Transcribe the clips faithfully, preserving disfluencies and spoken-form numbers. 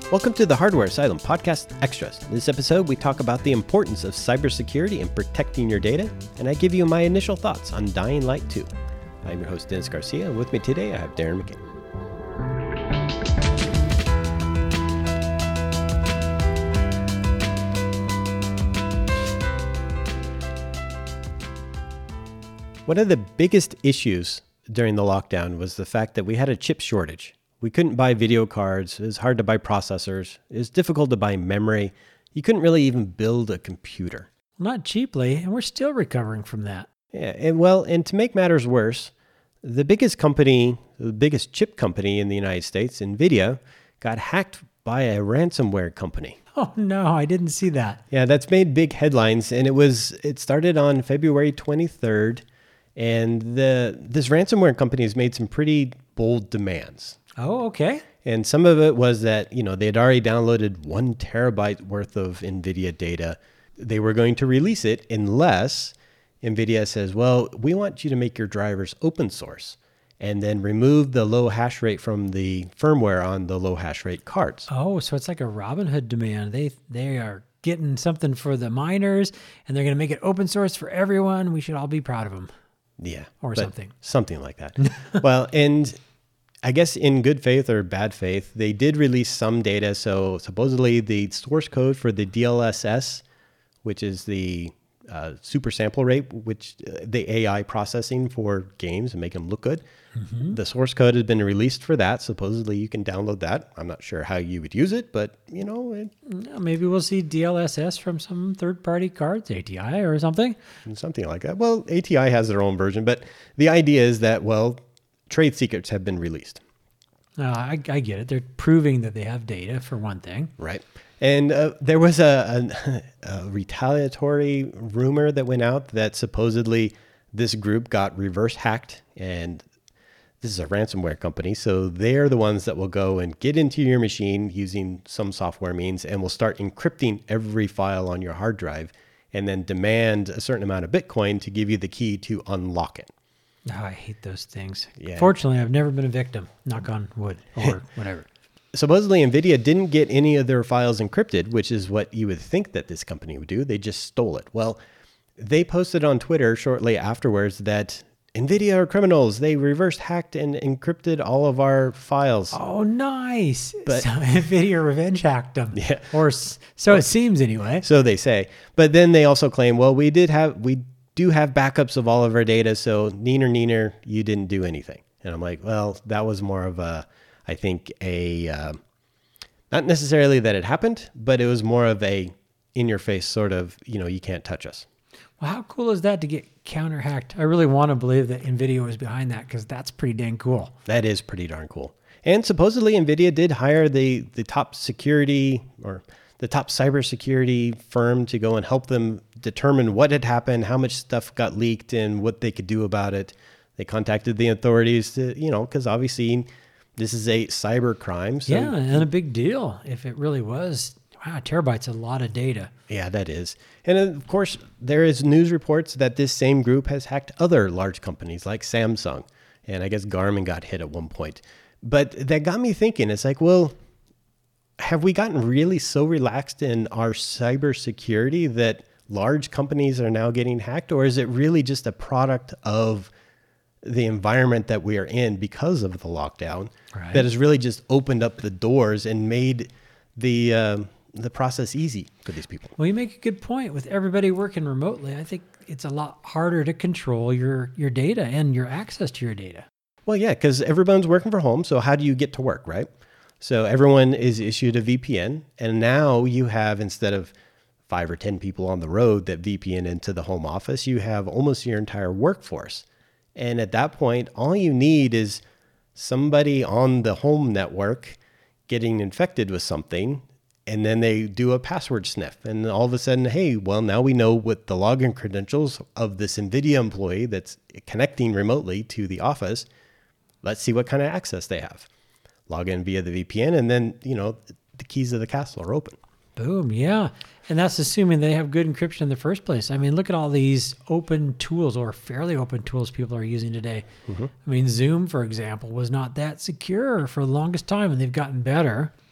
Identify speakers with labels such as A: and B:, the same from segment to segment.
A: Welcome to the Hardware Asylum Podcast Extras. In this episode, we talk about the importance of cybersecurity and protecting your data, and I give you my initial thoughts on Dying Light two. I'm your host, Dennis Garcia, and with me today, I have Darren McKay. One of the biggest issues during the lockdown was the fact that we had a chip shortage. We couldn't buy video cards, it was hard to buy processors, it was difficult to buy memory. You couldn't really even build a computer.
B: Not cheaply, and we're still recovering from that.
A: Yeah, and well, and to make matters worse, the biggest company, the biggest chip company in the United States, NVIDIA, got hacked by a ransomware company.
B: Oh no, I didn't see that.
A: Yeah, that's made big headlines, and it was it started on February twenty-third, and the this ransomware company has made some pretty bold demands.
B: Oh, okay.
A: And some of it was that, you know, they had already downloaded one terabyte worth of NVIDIA data. They were going to release it unless NVIDIA says, well, we want you to make your drivers open source and then remove the low hash rate from the firmware on the low hash rate cards.
B: Oh, so it's like a Robinhood demand. They they are getting something for the miners and they're going to make it open source for everyone. We should all be proud of them.
A: Yeah.
B: Or something.
A: Something like that. Well, and I guess in good faith or bad faith, they did release some data. So supposedly the source code for the D L S S, which is the uh, super sample rate, which uh, the A I processing for games and make them look good. Mm-hmm. The source code has been released for that. Supposedly you can download that. I'm not sure how you would use it, but you know. It,
B: Maybe we'll see D L S S from some third-party cards, A T I or something.
A: Something like that. Well, A T I has their own version, but the idea is that, well, trade secrets have been released.
B: Uh, I, I get it. They're proving that they have data, for one thing.
A: Right. And uh, there was a, a, a retaliatory rumor that went out that supposedly this group got reverse hacked. And this is a ransomware company. So they're the ones that will go and get into your machine using some software means and will start encrypting every file on your hard drive and then demand a certain amount of Bitcoin to give you the key to unlock it.
B: Oh, I hate those things.
A: Yeah.
B: Fortunately, I've never been a victim, knock on wood, or whatever.
A: Supposedly, NVIDIA didn't get any of their files encrypted, which is what you would think that this company would do. They just stole it. Well, they posted on Twitter shortly afterwards that NVIDIA are criminals. They reverse hacked and encrypted all of our files.
B: Oh, nice.
A: But
B: so NVIDIA revenge hacked them.
A: Yeah.
B: Or so it seems anyway.
A: So they say. But then they also claim, well, we did have... we. do have backups of all of our data, so neener, neener, you didn't do anything. And I'm like, well, that was more of a, I think, a, uh, not necessarily that it happened, but it was more of a in-your-face sort of, you know, you can't touch us.
B: Well, how cool is that to get counter-hacked? I really want to believe that NVIDIA was behind that because that's pretty dang cool.
A: That is pretty darn cool. And supposedly NVIDIA did hire the the top security or the top cybersecurity firm to go and help them determine what had happened, how much stuff got leaked, and what they could do about it. They contacted the authorities to, you know, because obviously this is a cyber crime. So,
B: yeah, and a big deal if it really was. Wow, terabytes, a lot of data.
A: Yeah, that is. And of course, there is news reports that this same group has hacked other large companies like Samsung. And I guess Garmin got hit at one point. But that got me thinking, it's like, well, have we gotten really so relaxed in our cybersecurity that large companies are now getting hacked? Or is it really just a product of the environment that we are in because of the lockdown
B: right.
A: that has really just opened up the doors and made the uh, the process easy for these people?
B: Well, you make a good point. With everybody working remotely, I think it's a lot harder to control your, your data and your access to your data.
A: Well, yeah, because everyone's working from home. So how do you get to work, right? So everyone is issued a V P N, and now you have, instead of five or ten people on the road that V P N into the home office, you have almost your entire workforce. And at that point, all you need is somebody on the home network getting infected with something, and then they do a password sniff. And all of a sudden, hey, well, now we know what the login credentials of this NVIDIA employee that's connecting remotely to the office. Let's see what kind of access they have. Log in via the V P N, and then, you know, the keys of the castle are open.
B: Boom, yeah. And that's assuming they have good encryption in the first place. I mean, look at all these open tools or fairly open tools people are using today. Mm-hmm. I mean, Zoom, for example, was not that secure for the longest time, and they've gotten better.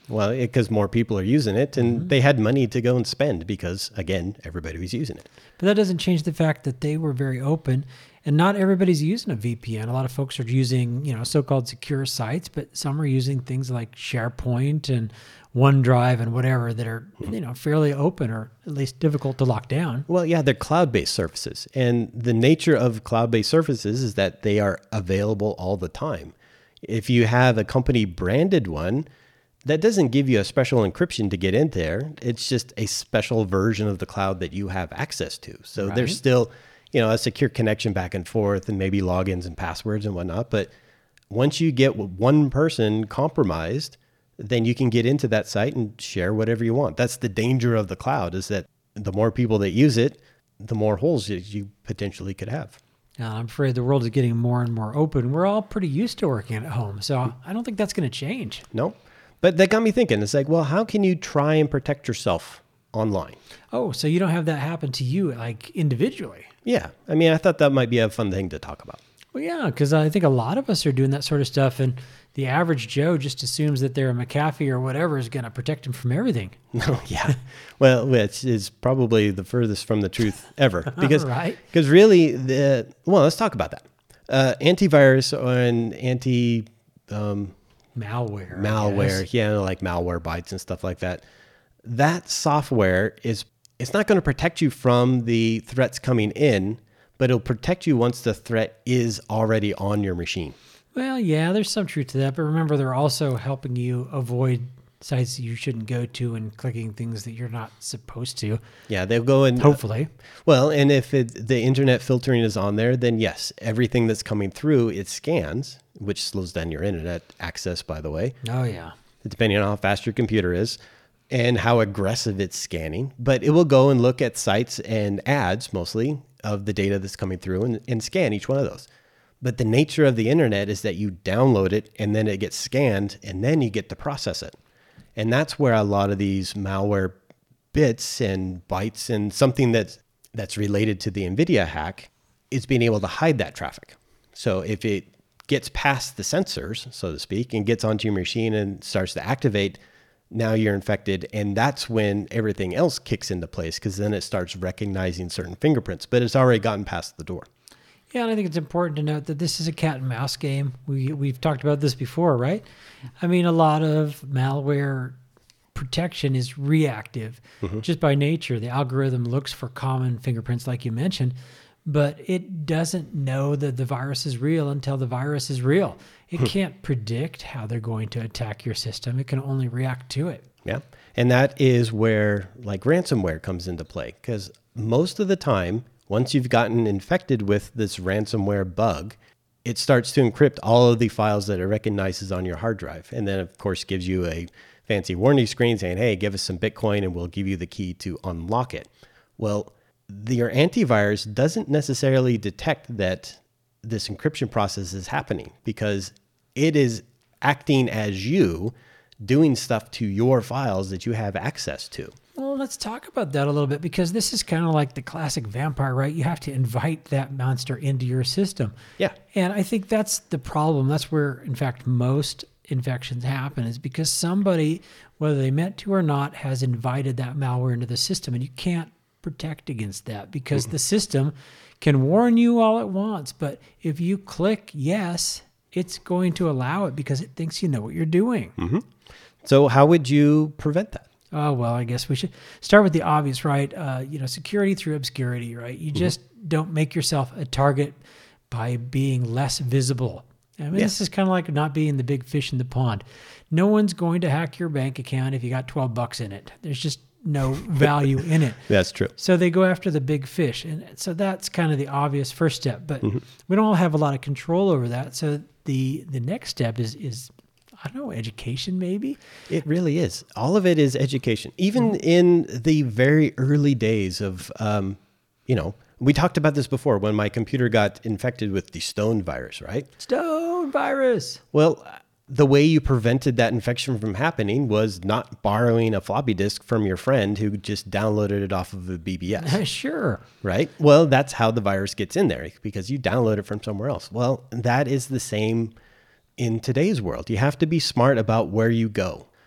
A: Well, because more people are using it, and
B: Mm-hmm.
A: they had money to go and spend because, again, everybody was using it.
B: But that doesn't change the fact that they were very open, and not everybody's using a V P N. A lot of folks are using, you know, so-called secure sites, but some are using things like SharePoint and OneDrive and whatever that are, you know, fairly open or at least difficult to lock down.
A: Well, yeah, they're cloud-based services. And the nature of cloud-based services is that they are available all the time. If you have a company branded one, that doesn't give you a special encryption to get in there. It's just a special version of the cloud that you have access to. So
B: Right.
A: there's still, you know, a secure connection back and forth and maybe logins and passwords and whatnot. But once you get one person compromised, then you can get into that site and share whatever you want. That's the danger of the cloud, is that the more people that use it, the more holes that you potentially could have.
B: Now, I'm afraid the world is getting more and more open. We're all pretty used to working at home, so I don't think that's going to change.
A: No? But that got me thinking. It's like, well, how can you try and protect yourself online?
B: Oh, so you don't have that happen to you, like individually?
A: Yeah. I mean, I thought that might be a fun thing to talk about.
B: Well, yeah, because I think a lot of us are doing that sort of stuff, and the average Joe just assumes that they're a McAfee or whatever is going to protect him from everything.
A: No, yeah. Well, which is probably the furthest from the truth ever. Because
B: Right.
A: because really, the well, let's talk about that. Uh, antivirus and anti um,
B: Malware. I
A: malware,
B: guess.
A: yeah, like malware bytes and stuff like that. That software is it's not going to protect you from the threats coming in, but it'll protect you once the threat is already on your machine.
B: Well, yeah, there's some truth to that, but remember, they're also helping you avoid sites that you shouldn't go to and clicking things that you're not supposed to,
A: Yeah, they'll go and
B: hopefully.
A: well, and if it, the internet filtering is on there, then yes, everything that's coming through, it scans, which slows down your internet access, by the way,
B: Oh, yeah.
A: depending on how fast your computer is and how aggressive it's scanning. But it will go and look at sites and ads, mostly, of the data that's coming through and, and scan each one of those. But the nature of the internet is that you download it and then it gets scanned and then you get to process it. And that's where a lot of these malware bits and bytes and something that's that's related to the NVIDIA hack is being able to hide that traffic. So if it gets past the sensors, so to speak, and gets onto your machine and starts to activate, now you're infected. And that's when everything else kicks into place, because then it starts recognizing certain fingerprints, but it's already gotten past the door.
B: Yeah, and I think it's important to note that this is a cat and mouse game. We, we've talked about this before, right? I mean, a lot of malware protection is reactive just by nature. The algorithm looks for common fingerprints, like you mentioned, but it doesn't know that the virus is real until the virus is real. It can't predict how they're going to attack your system. It can only react to it.
A: Yeah. And that is where like ransomware comes into play, because most of the time, once you've gotten infected with this ransomware bug, it starts to encrypt all of the files that it recognizes on your hard drive. And then, of course, gives you a fancy warning screen saying, hey, give us some Bitcoin and we'll give you the key to unlock it. Well, the, your antivirus doesn't necessarily detect that this encryption process is happening, because it is acting as you, doing stuff to your files that you have access to.
B: Well, let's talk about that a little bit, because this is kind of like the classic vampire, right? You have to invite that monster into your system.
A: Yeah.
B: And I think that's the problem. That's where, in fact, most infections happen, is because somebody, whether they meant to or not, has invited that malware into the system. And you can't protect against that, because mm-hmm. the system can warn you all it wants. But if you click yes, it's going to allow it because it thinks you know what you're doing.
A: Mm-hmm. So how would you prevent that?
B: Oh, well, I guess we should start with the obvious, right? Uh, you know, security through obscurity, right? You just mm-hmm. don't make yourself a target by being less visible. I mean, yeah. This is kind of like not being the big fish in the pond. No one's going to hack your bank account if you got twelve bucks in it. There's just no value in it.
A: That's true.
B: So they go after the big fish. And so that's kind of the obvious first step. But mm-hmm. we don't all have a lot of control over that. So the the next step is is I don't know, education maybe?
A: It really is. All of it is education. Even mm-hmm. in the very early days of, um, you know, we talked about this before when my computer got infected with the Stone virus, right?
B: Stone virus.
A: Well, the way you prevented that infection from happening was not borrowing a floppy disk from your friend who just downloaded it off of a B B S.
B: Sure.
A: Right? Well, that's how the virus gets in there, because you download it from somewhere else. Well, that is the same in today's world. You have to be smart about where you go.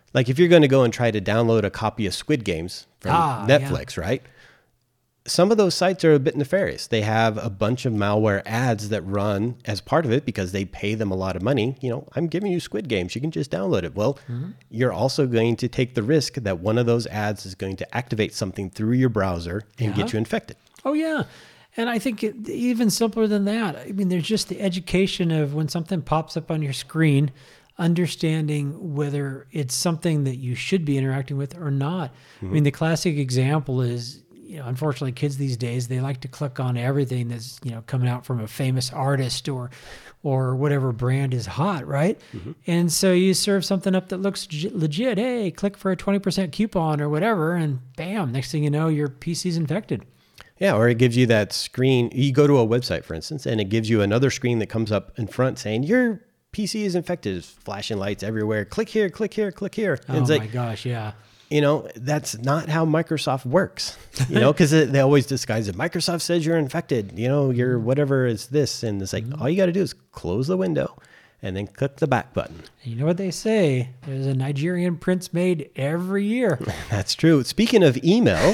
A: Like if you're going to go and try to download a copy of Squid Games from
B: Ah,
A: Netflix, right? Some of those sites are a bit nefarious. They have a bunch of malware ads that run as part of it because they pay them a lot of money. You know, I'm giving you Squid Games. You can just download it. Well, mm-hmm. you're also going to take the risk that one of those ads is going to activate something through your browser and
B: yeah.
A: get you infected.
B: Oh, yeah. And I think it, even simpler than that. I mean, there's just the education of when something pops up on your screen, understanding whether it's something that you should be interacting with or not. Mm-hmm. I mean, the classic example is, you know, unfortunately, kids these days, they like to click on everything that's, you know, coming out from a famous artist or or whatever brand is hot, right? Mm-hmm. And so you serve something up that looks legit. Hey, click for a twenty percent coupon or whatever, and bam, next thing you know, your P C's infected.
A: Yeah, or it gives you that screen. You go to a website, for instance, and it gives you another screen that comes up in front saying, your P C is infected. It's flashing lights everywhere. Click here, click here, click here. And
B: oh,
A: it's
B: my
A: like,
B: gosh, yeah.
A: You know, that's not how Microsoft works, you know, because they always disguise it. Microsoft says you're infected, you know, you're whatever is this. And it's like, mm-hmm. all you got to do is close the window and then click the back button.
B: You know what they say? There's a Nigerian prince made every year.
A: That's true. Speaking of email,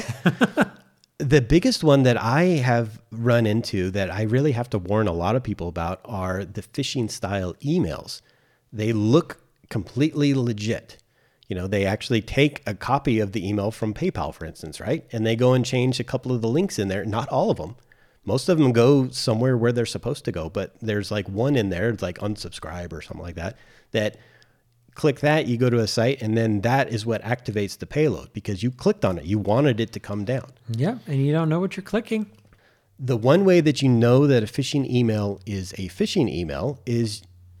A: the biggest one that I have run into that I really have to warn a lot of people about are the phishing style emails. They look completely legit. You know, they actually take a copy of the email from PayPal, for instance, right? And they go and change a couple of the links in there. Not all of them. Most of them go somewhere where they're supposed to go, but there's like one in there, it's like unsubscribe or something like that, that click that, you go to a site, and then that is what activates the payload because you clicked on it. You wanted it to come down.
B: Yeah, and you don't know what you're clicking.
A: The one way that you know that a phishing email is a phishing email is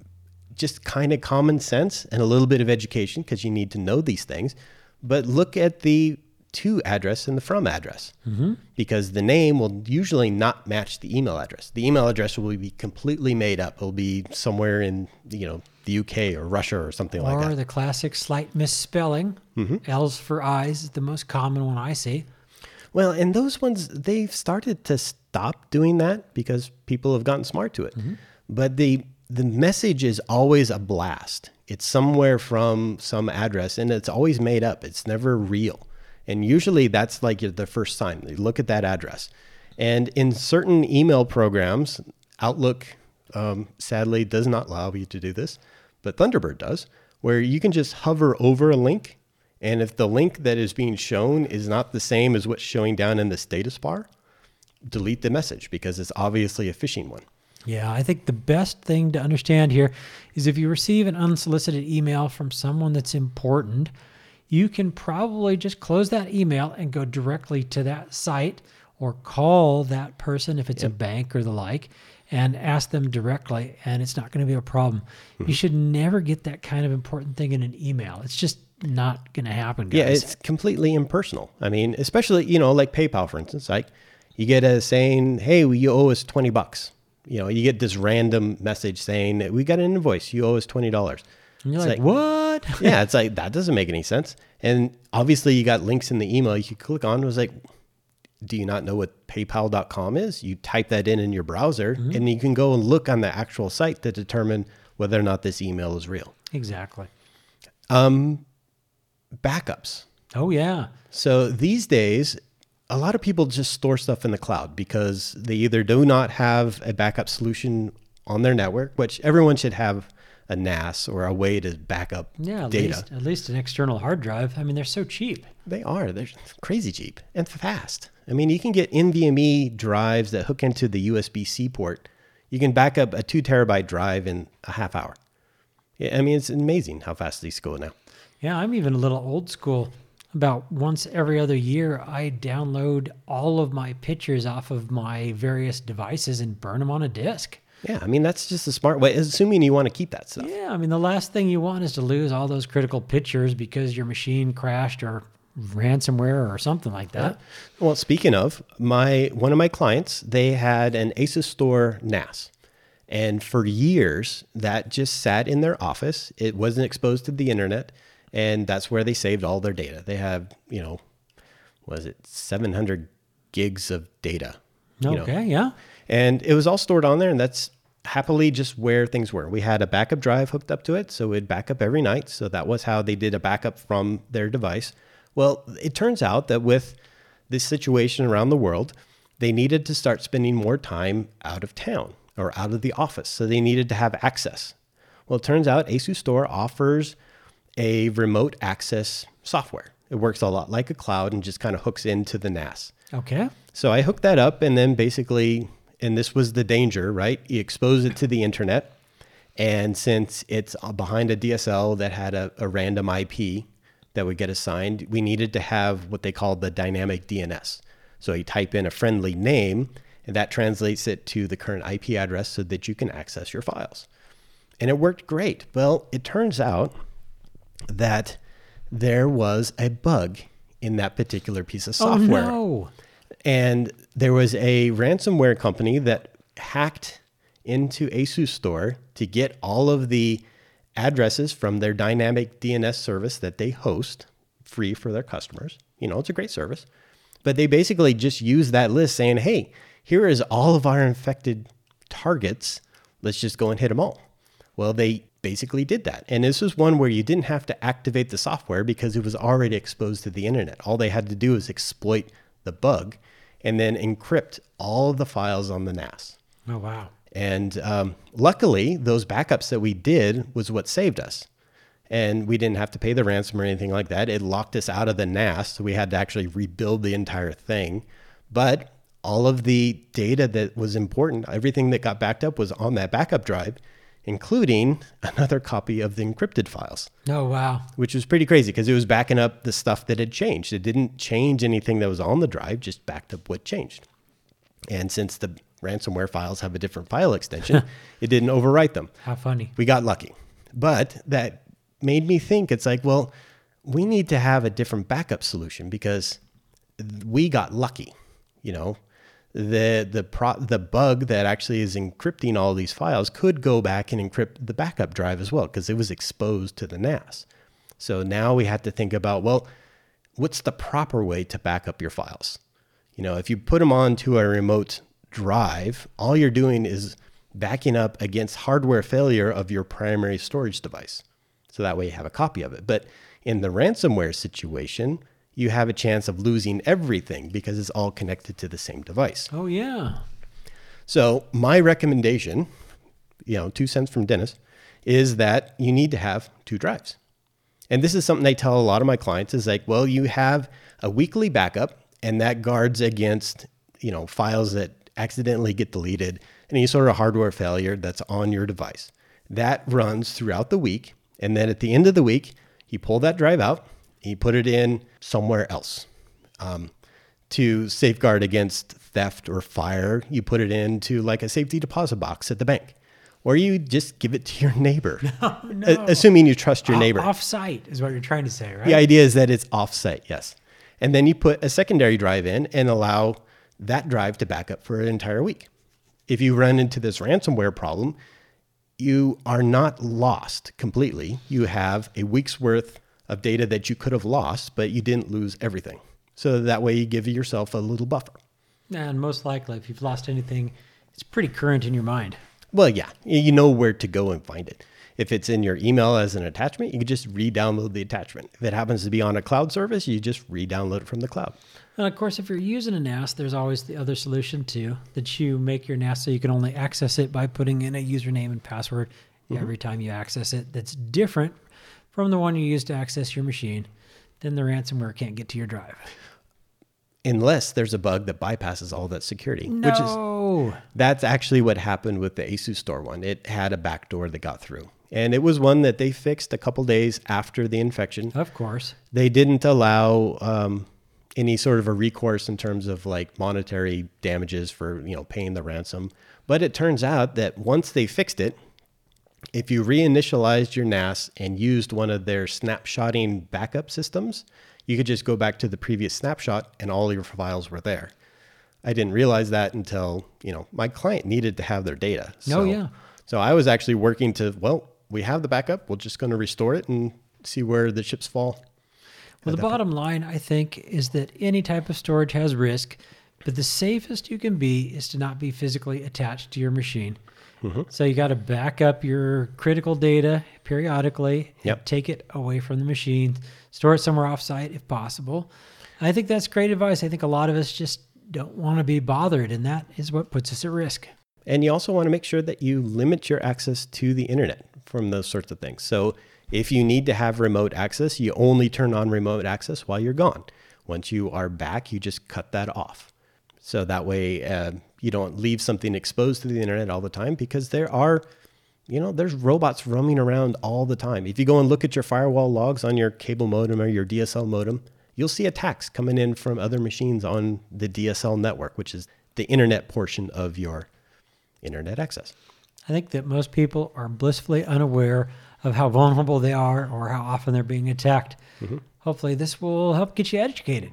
A: just kind of common sense and a little bit of education because you need to know these things. But look at the to address and the from address mm-hmm. because the name will usually not match the email address. The email address will be completely made up. It'll be somewhere in, you know, the U K or Russia or something
B: or
A: like that.
B: Or the classic slight misspelling. Mm-hmm. L's for I's is the most common one I see.
A: Well, and those ones, they've started to stop doing that because people have gotten smart to it. Mm-hmm. But the the message is always a blast. It's somewhere from some address, and it's always made up. It's never real. And usually that's like the first sign. You look at that address. And in certain email programs, Outlook um, sadly does not allow you to do this, but Thunderbird does, where you can just hover over a link. And if the link that is being shown is not the same as what's showing down in the status bar, delete the message because it's obviously a phishing one.
B: Yeah, I think the best thing to understand here is if you receive an unsolicited email from someone that's important, you can probably just close that email and go directly to that site or call that person if it's yep. a bank or the like and ask them directly, and it's not going to be a problem. Mm-hmm. You should never get that kind of important thing in an email. It's just not going to happen, guys.
A: Yeah, it's completely impersonal. I mean, especially, you know, like PayPal, for instance, like you get a saying, hey, well, you owe us twenty bucks. You know, you get this random message saying, we got an invoice, you owe us twenty dollars.
B: And you're
A: it's
B: like, like, what?
A: Yeah, it's like, that doesn't make any sense. And obviously you got links in the email you could click on. It was like, do you not know what paypal dot com is? You type that in in your browser, mm-hmm. and you can go and look on the actual site to determine whether or not this email is real.
B: Exactly.
A: Um, backups.
B: Oh, yeah.
A: So these days, a lot of people just store stuff in the cloud because they either do not have a backup solution on their network, which everyone should have a N A S or a way to back up
B: yeah, at
A: data.
B: Least, at least an external hard drive. I mean, they're so cheap.
A: They are. They're crazy cheap and fast. I mean, you can get NVMe drives that hook into the U S B-C port. You can back up a two terabyte drive in a half hour. Yeah, I mean, it's amazing how fast these go now.
B: Yeah, I'm even a little old school. About once every other year, I download all of my pictures off of my various devices and burn them on a disk.
A: Yeah, I mean, that's just a smart way, assuming you want to keep that stuff.
B: Yeah, I mean, the last thing you want is to lose all those critical pictures because your machine crashed or ransomware or something like that.
A: Yeah. Well, speaking of, my one of my clients, they had an Asus Store N A S. And for years, that just sat in their office. It wasn't exposed to the internet. And that's where they saved all their data. They have, you know, was it seven hundred gigs of data?
B: Okay,
A: know?
B: yeah.
A: And it was all stored on there, and that's happily just where things were. We had a backup drive hooked up to it, so it'd back up every night. So that was how they did a backup from their device. Well, it turns out that with this situation around the world, they needed to start spending more time out of town or out of the office. So they needed to have access. Well, it turns out ASUS Store offers a remote access software. It works a lot like a cloud and just kind of hooks into the N A S.
B: Okay.
A: So I hooked that up, and then basically, and this was the danger, right? You expose it to the internet. And since it's behind a D S L that had a, a random I P that would get assigned, we needed to have what they call the dynamic D N S. So you type in a friendly name, and that translates it to the current I P address so that you can access your files. And it worked great. Well, it turns out that there was a bug in that particular piece of software.
B: Oh, no.
A: And there was a ransomware company that hacked into ASUS Store to get all of the addresses from their dynamic D N S service that they host free for their customers. You know, it's a great service. But they basically just used that list saying, hey, here is all of our infected targets. Let's just go and hit them all. Well, they basically did that. And this was one where you didn't have to activate the software because it was already exposed to the internet. All they had to do is exploit the bug and then encrypt all of the files on the N A S.
B: Oh, wow.
A: And um, luckily, those backups that we did was what saved us. And we didn't have to pay the ransom or anything like that. It locked us out of the N A S, so we had to actually rebuild the entire thing. But all of the data that was important, everything that got backed up was on that backup drive, including another copy of the encrypted files.
B: Oh, wow.
A: Which was pretty crazy because it was backing up the stuff that had changed. It didn't change anything that was on the drive, just backed up what changed. And since the ransomware files have a different file extension, it didn't overwrite them.
B: How funny.
A: We got lucky. But that made me think, it's like, well, we need to have a different backup solution because we got lucky, you know. The the pro, the bug that actually is encrypting all these files could go back and encrypt the backup drive as well because it was exposed to the N A S. So now we had to think about, well, what's the proper way to back up your files? You know, if you put them onto a remote drive, all you're doing is backing up against hardware failure of your primary storage device. So that way you have a copy of it. But in the ransomware situation, you have a chance of losing everything because it's all connected to the same device.
B: Oh, yeah.
A: So my recommendation, you know, two cents from Dennis, is that you need to have two drives. And this is something I tell a lot of my clients is like, well, you have a weekly backup and that guards against, you know, files that accidentally get deleted and any sort of hardware failure that's on your device. That runs throughout the week. And then at the end of the week, you pull that drive out, you put it in somewhere else. Um, to safeguard against theft or fire, you put it into like a safety deposit box at the bank, or you just give it to your neighbor,
B: no, no.
A: A- assuming you trust your neighbor.
B: Off-site is what you're trying to say, right?
A: The idea is that it's off-site, yes. And then you put a secondary drive in and allow that drive to back up for an entire week. If you run into this ransomware problem, you are not lost completely. You have a week's worth of data that you could have lost, but you didn't lose everything. So that way you give yourself a little buffer.
B: And most likely, if you've lost anything, it's pretty current in your mind.
A: Well, yeah, you know where to go and find it. If it's in your email as an attachment, you can just re-download the attachment. If it happens to be on a cloud service, you just re-download it from the cloud.
B: And of course, if you're using a N A S, there's always the other solution too, that you make your N A S so you can only access it by putting in a username and password mm-hmm. every time you access it. That's different from the one you use to access your machine. Then the ransomware can't get to your drive.
A: Unless there's a bug that bypasses all that security.
B: No.
A: Which is, that's actually what happened with the ASUS Store one. It had a backdoor that got through. And it was one that they fixed a couple days after the infection.
B: Of course.
A: They didn't allow um, any sort of a recourse in terms of like monetary damages for, you know, paying the ransom. But it turns out that once they fixed it, if you reinitialized your N A S and used one of their snapshotting backup systems, you could just go back to the previous snapshot and all your files were there. I didn't realize that until, you know, my client needed to have their data. So,
B: oh, yeah.
A: So I was actually working to, well, we have the backup. We're just going to restore it and see where the chips fall.
B: Well, the bottom line, I think, is that any type of storage has risk, but the safest you can be is to not be physically attached to your machine.
A: Mm-hmm.
B: So you got to back up your critical data periodically, and
A: Yep.
B: take it away from the machine, store it somewhere offsite if possible. I think that's great advice. I think a lot of us just don't want to be bothered, and that is what puts us at risk.
A: And you also want to make sure that you limit your access to the internet from those sorts of things. So if you need to have remote access, you only turn on remote access while you're gone. Once you are back, you just cut that off. So that way uh, you don't leave something exposed to the internet all the time, because there are, you know, there's robots roaming around all the time. If you go and look at your firewall logs on your cable modem or your D S L modem, you'll see attacks coming in from other machines on the D S L network, which is the internet portion of your internet access.
B: I think that most people are blissfully unaware of how vulnerable they are or how often they're being attacked.
A: Mm-hmm.
B: Hopefully this will help get you educated.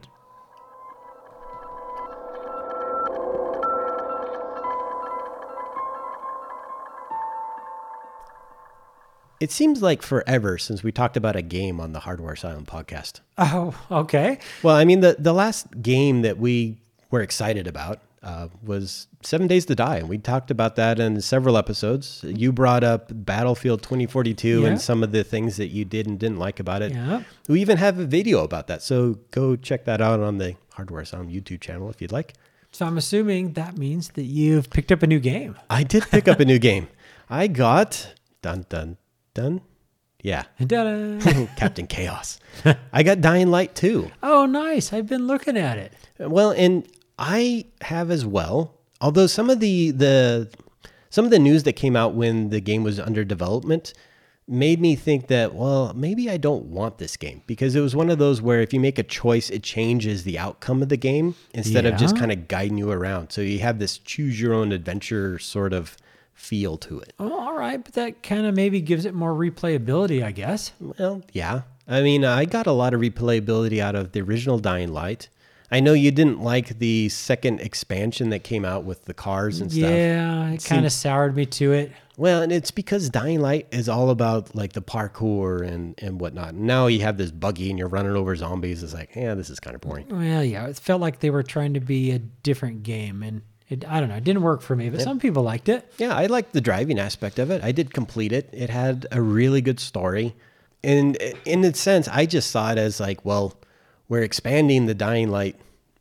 A: It seems like forever since we talked about a game on the Hardware Asylum podcast.
B: Oh, okay.
A: Well, I mean, the, the last game that we were excited about uh, was Seven Days to Die. And we talked about that in several episodes. You brought up Battlefield twenty forty-two
B: Yeah.
A: and some of the things that you did and didn't like about it.
B: Yeah.
A: We even have a video about that. So go check that out on the Hardware Asylum YouTube channel if you'd like.
B: So I'm assuming that means that you've picked up a new game.
A: I did pick up a new game. I got... Dun, dun, dun. Yeah.
B: Ta-da.
A: Captain Chaos. I got Dying Light two.
B: Oh, nice. I've been looking at it.
A: Well, and I have as well. Although some of the the some of the news that came out when the game was under development made me think that, well, maybe I don't want this game, because it was one of those where if you make a choice, it changes the outcome of the game instead of just
B: Yeah.
A: kind of guiding you around. So you have this choose your own adventure sort of feel to it.
B: Oh, all right. But that kind of maybe gives it more replayability, I guess.
A: Well, yeah. I mean, I got a lot of replayability out of the original Dying Light. I know you didn't like the second expansion that came out with the cars and stuff.
B: Yeah, it kind of soured me to it.
A: Well, and it's because Dying Light is all about like the parkour and, and whatnot. Now you have this buggy and you're running over zombies. It's like, yeah, this is kind of boring.
B: Well, yeah, it felt like they were trying to be a different game, and it, I don't know, it didn't work for me, but some people liked it.
A: Yeah, I liked the driving aspect of it. I did complete it. It had a really good story. And in a sense, I just saw it as like, well, we're expanding the Dying Light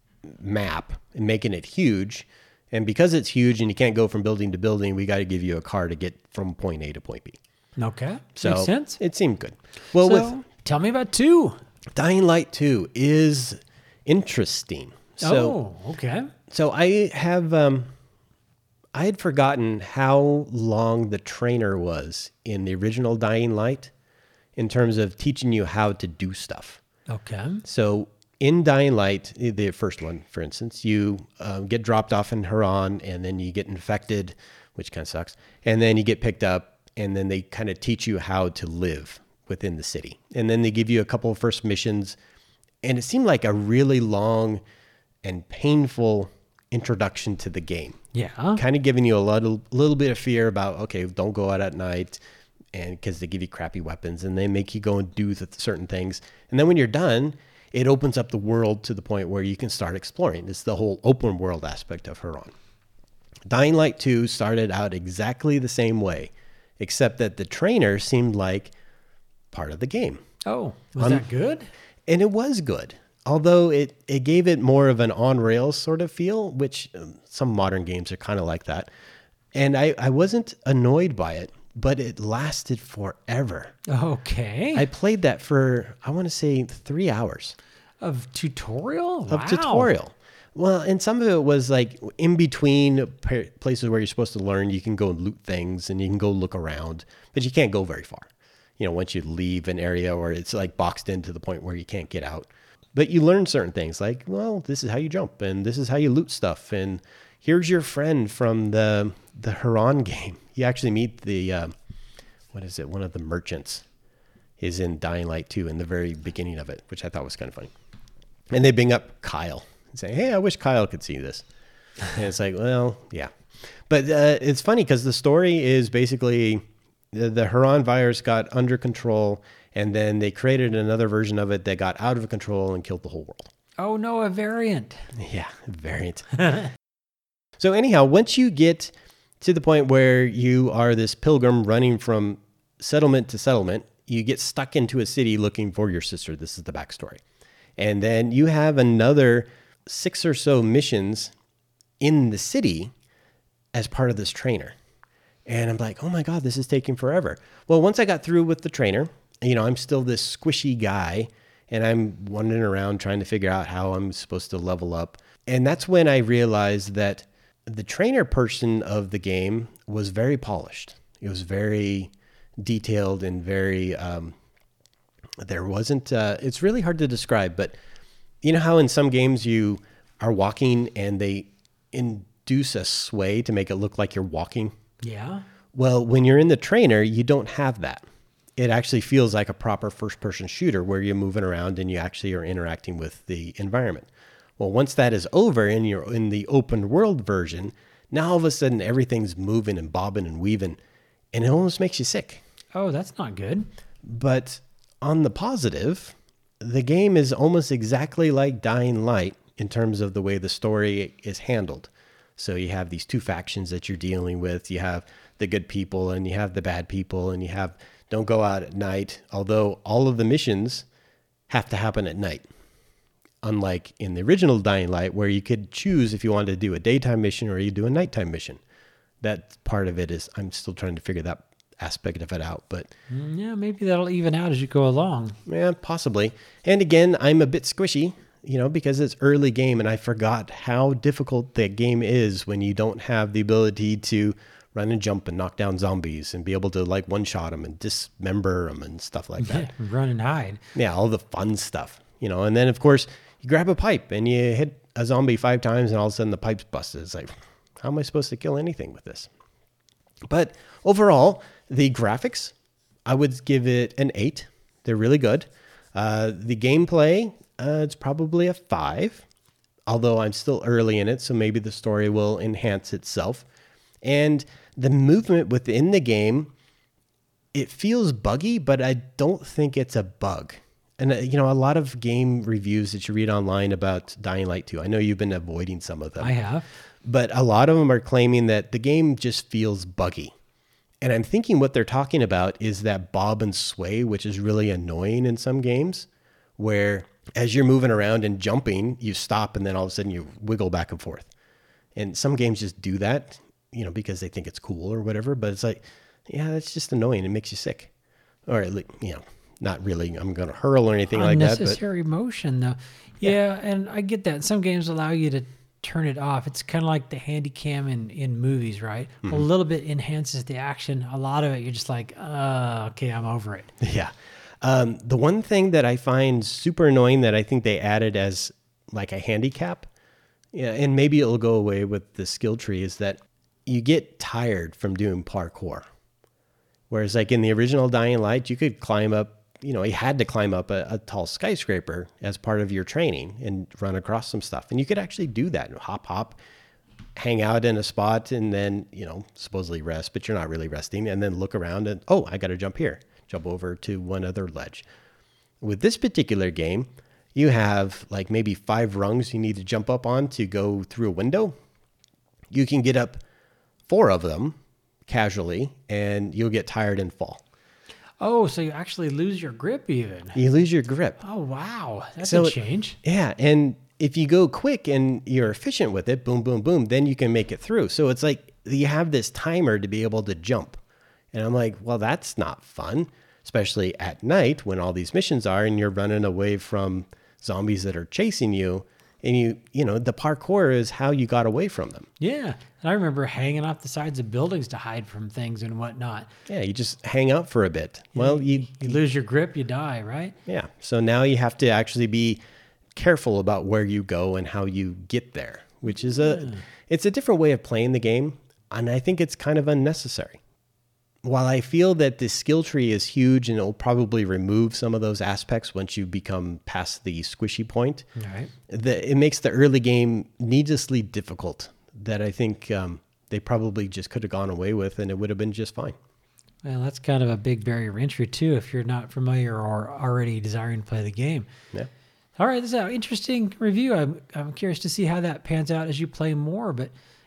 A: map and making it huge. And because it's huge and you can't go from building to building, we got to give you a car to get from point A to point B.
B: Okay,
A: So
B: makes sense.
A: it seemed good. Well,
B: So,
A: with
B: tell me about two.
A: Dying Light two is interesting. So,
B: oh, okay.
A: so I have, um, I had forgotten how long the trainer was in the original Dying Light in terms of teaching you how to do stuff.
B: Okay.
A: So in Dying Light, the first one, for instance, you um, get dropped off in Haran and then you get infected, which kind of sucks. And then you get picked up and then they kind of teach you how to live within the city. And then they give you a couple of first missions. And it seemed like a really long and painful introduction to the game.
B: Yeah.
A: Kind of giving you a little, little bit of fear about, okay, don't go out at night, and because they give you crappy weapons and they make you go and do th- certain things. And then when you're done, it opens up the world to the point where you can start exploring. It's the whole open world aspect of Haran. Dying Light two started out exactly the same way, except that the trainer seemed like part of the game.
B: Oh, was
A: Un-
B: that good?
A: And it was good. Although it, it gave it more of an on-rails sort of feel, which um, some modern games are kind of like that. And I, I wasn't annoyed by it, but it lasted forever.
B: Okay.
A: I played that for, I want to say, three hours
B: of tutorial?
A: of
B: Wow.
A: tutorial. Well, and some of it was like in between pa- places where you're supposed to learn, you can go and loot things and you can go look around, but you can't go very far. You know, once you leave an area where it's like boxed in to the point where you can't get out. But you learn certain things like, well, this is how you jump and this is how you loot stuff. And here's your friend from the the Haran game. You actually meet the, uh, what is it? One of the merchants is in Dying Light two in the very beginning of it, which I thought was kind of funny. And they bring up Kyle and say, hey, I wish Kyle could see this. And it's like, well, yeah. But uh, it's funny because the story is basically the, the Haran virus got under control, and then they created another version of it that got out of control and killed the whole world.
B: Oh, no, a variant.
A: Yeah, variant. So anyhow, once you get to the point where you are this pilgrim running from settlement to settlement. You get stuck into a city looking for your sister. This is the backstory. And then you have another six or so missions in the city as part of this trainer. And I'm like, oh my God, this is taking forever. Well, once I got through with the trainer, you know, I'm still this squishy guy and I'm wandering around trying to figure out how I'm supposed to level up. And that's when I realized that the trainer portion of the game was very polished. It was very detailed and very, um, there wasn't, uh, it's really hard to describe, but you know how in some games you are walking and they induce a sway to make it look like you're walking?
B: Yeah.
A: Well, when you're in the trainer, you don't have that. It actually feels like a proper first-person shooter where you're moving around and you actually are interacting with the environment. Well, once that is over and you're in the open world version, now all of a sudden everything's moving and bobbing and weaving, and it almost makes you sick.
B: Oh, that's not good.
A: But on the positive, the game is almost exactly like Dying Light in terms of the way the story is handled. So you have these two factions that you're dealing with. You have the good people and you have the bad people, and you have don't go out at night, although all of the missions have to happen at night. Unlike in the original Dying Light, where you could choose if you wanted to do a daytime mission or you do a nighttime mission. That part of it is, I'm still trying to figure that aspect of it out, but
B: Mm, Yeah, maybe that'll even out as you go along.
A: yeah, possibly. And again, I'm a bit squishy, you know, because it's early game and I forgot how difficult that game is when you don't have the ability to run and jump and knock down zombies and be able to like one-shot them and dismember them and stuff like that.
B: Run and hide.
A: Yeah, all the fun stuff, you know. And then, of course, you grab a pipe and you hit a zombie five times and all of a sudden the pipe's busted. It's like, how am I supposed to kill anything with this? But overall, the graphics, I would give it an eight. They're really good. Uh, the gameplay, uh, it's probably a five, although I'm still early in it, so maybe the story will enhance itself. And the movement within the game, it feels buggy, but I don't think it's a bug. And, uh, you know, a lot of game reviews that you read online about Dying Light two, I know you've been avoiding some of them.
B: I have.
A: But a lot of them are claiming that the game just feels buggy. And I'm thinking what they're talking about is that bob and sway, which is really annoying in some games, where as you're moving around and jumping, you stop and then all of a sudden you wiggle back and forth. And some games just do that, you know, because they think it's cool or whatever. But it's like, yeah, that's just annoying. It makes you sick. Or, at least, you know, not really, I'm going to hurl or anything like that.
B: Unnecessary motion, though. Yeah, yeah, and I get that. Some games allow you to turn it off. It's kind of like the handy cam in, in movies, right? Mm-hmm. A little bit enhances the action. A lot of it, you're just like, uh, okay, I'm over it.
A: Yeah. Um, the one thing that I find super annoying that I think they added as like a handicap, yeah, and maybe it'll go away with the skill tree, is that you get tired from doing parkour. Whereas like in the original Dying Light, you could climb up, you know, you had to climb up a, a tall skyscraper as part of your training and run across some stuff. And you could actually do that and hop, hop, hang out in a spot and then, you know, supposedly rest, but you're not really resting, and then look around and, oh, I got to jump here, jump over to one other ledge. With this particular game, you have like maybe five rungs you need to jump up on to go through a window. You can get up four of them casually and you'll get tired and fall.
B: Oh, so you actually lose your grip even.
A: You lose your grip.
B: Oh, wow. That's
A: So
B: a
A: it-
B: change.
A: Yeah. And if you go quick and you're efficient with it, boom, boom, boom, then you can make it through. So it's like you have this timer to be able to jump. And I'm like, well, that's not fun, especially at night when all these missions are and you're running away from zombies that are chasing you. And you, you know, the parkour is how you got away from them.
B: Yeah. And I remember hanging off the sides of buildings to hide from things and whatnot.
A: Yeah, you just hang out for a bit. Well, you,
B: You lose your grip, you die, right?
A: yeah. So now you have to actually be careful about where you go and how you get there, which is a, it's a different way of playing the game. And I think it's kind of unnecessary. While I feel that the skill tree is huge and it'll probably remove some of those aspects once you become past the squishy point,
B: All right.
A: the, it makes the early game needlessly difficult that I think um, they probably just could have gone away with and it would have been just fine.
B: Well, that's kind of a big barrier to entry, too, if you're not familiar or already desiring to play the game.
A: Yeah.
B: All right, this is an interesting review. I'm, I'm curious to see how that pans out as you play more. But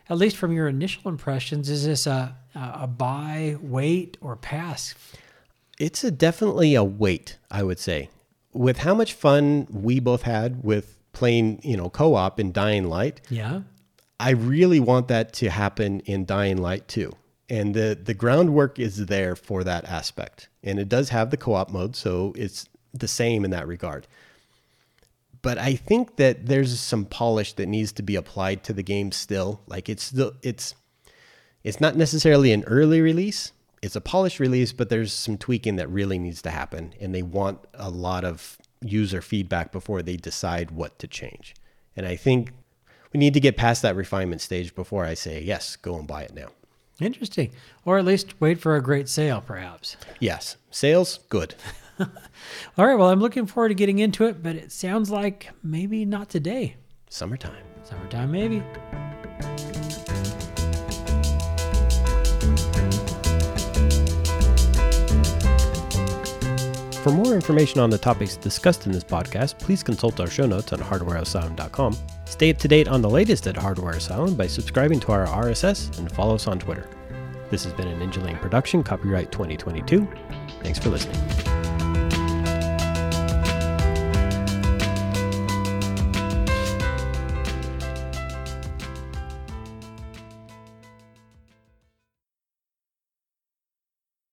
B: at least from your initial impressions, is this a, a buy, wait, or pass?
A: It's a definitely a wait, I would say. With how much fun we both had with playing, you know, co-op in Dying Light,
B: Yeah.
A: I really want that to happen in Dying Light too. And the, the groundwork is there for that aspect. And it does have the co-op mode, so it's the same in that regard. But I think that there's some polish that needs to be applied to the game still. Like it's the it's it's not necessarily an early release. It's a polished release, but there's some tweaking that really needs to happen. And they want a lot of user feedback before they decide what to change. And I think we need to get past that refinement stage before I say, yes, go and buy it now.
B: Interesting. Or at least wait for a great sale, perhaps.
A: Yes. Sales, good.
B: All right. Well, I'm looking forward to getting into it, but it sounds like maybe not today.
A: Summertime.
B: Summertime, maybe.
A: For more information on the topics discussed in this podcast, please consult our show notes on hardware asylum dot com. Stay up to date on the latest at Hardware Asylum by subscribing to our R S S and follow us on Twitter. This has been a Ninja Lane production, copyright twenty twenty-two. Thanks for listening.